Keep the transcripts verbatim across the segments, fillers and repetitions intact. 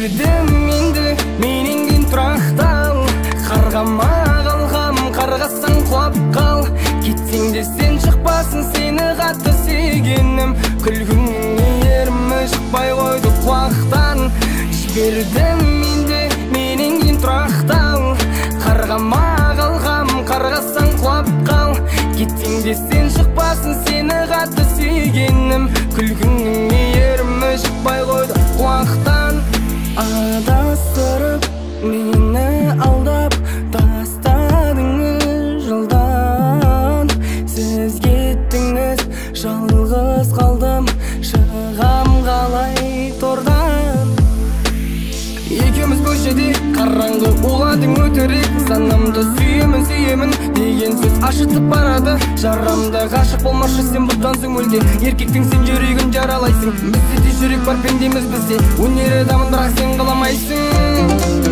жібердім енді менен тұрақтал. Қарғама қалғам, қарғасаң құлап қал. Кетсең де сен шықпасын, сені қатты сүйгенім. Күлгіңнің ерімі шықпай қойды құлақтан. Жібердім енді менен тұрақтал. Қарғама қалғам, қарғасаң құлап қал. Кетсең де сен шықпасын, сені қатты сүйгенім. Күлгіңнің ерімі шықпай қойды құлақтан. Адастырып мені алдап тастадыңыз жылдан. Сіз кеттіңіз, жалғыз қалдым, шығам қалай тордан. Екеуміз көшеде қараңғы оладың өтірік. Санамды сүйемін, сүйемін деген сөз ашытып барады. Жарамды ғашық болмашы сен бұдан соң мүлде. Еркектің сен жүрегін жаралайсың. Бізде де жүрек бар, пендеміз бізде. Өнері дамындырақ сен қаламайсың.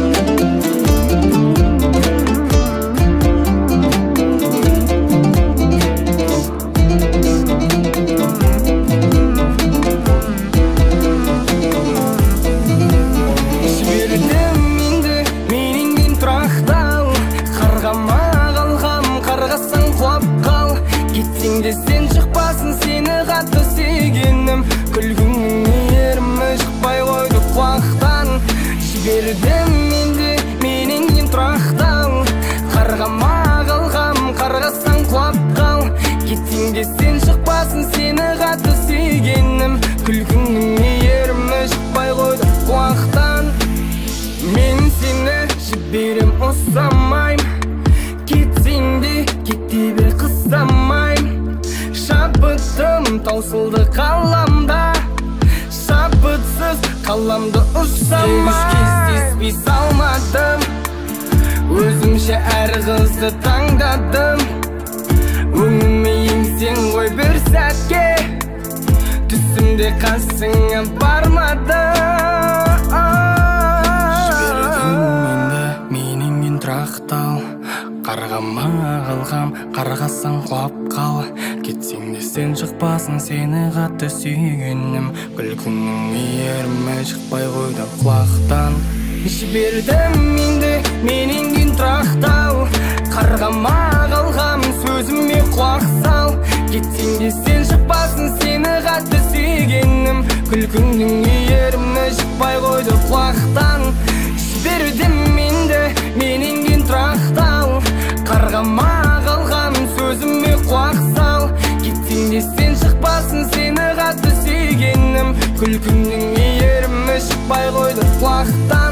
Сен шықпасын, сені қатты сүйгенім. Күлгіңнің ерімі шықпай қойды құлақтан. Жібердім енді менен тұрақтал. Қарғама қалғам, қарғасаң құлап қал. Кетсең де сен шықпасын, сені қатты сүйгенім. Күлгіңнің ерімі шықпай қойды құлақтан. Мен сені жіберем ұстамайм. Кетсең де кете бер қыстамайм. Шабытым таусылды қаламда. Шабытсыз қаламды ұстамай. Кездеспей салмадым. Өзімше әр қызды таңдадым. Өңіме еңсең ғой бір сәтке. Түсімде қасыңа бармады. Жібердім енді менен тұрақтал. Қарғама қалғам, қарғасаң құлап қал. Кетсең де сен шықпасын, сені қатты сүйгенім. Күлкіңнің ерімі шықпай қойды құлақтан. Жібердім енді менен тұрақтал. Қарғама қалғам, сөзіме құлақ сал. Кетсең де сен шықпасын, сені қатты сүйгенім. Күлкіңнің ерімі шықпай қойды құлақтан. Жібердім енді менен тұрақтал. Қарғама қалғам, сөзіме құлақ сал. Кетсең де сен шықпасын, сені қатты сүйгенім. Күлкіңнің ерімі шықпай қойды құлақтан.